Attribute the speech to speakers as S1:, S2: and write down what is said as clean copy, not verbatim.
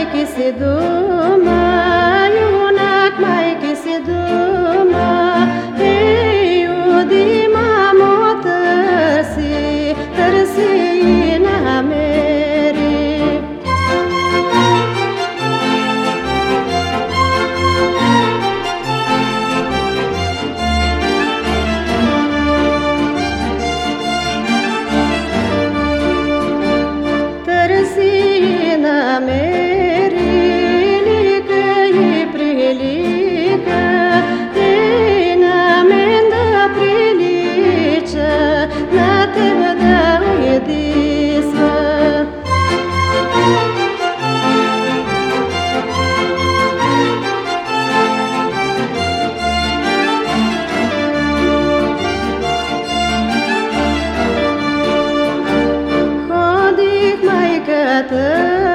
S1: Maică se dumă, iunac Maică se dumă, ei udi mamo tărsi ina meri. Ina meri, lică e prilică, ina menda prilice, na te vădau e disvă. Hodih Maică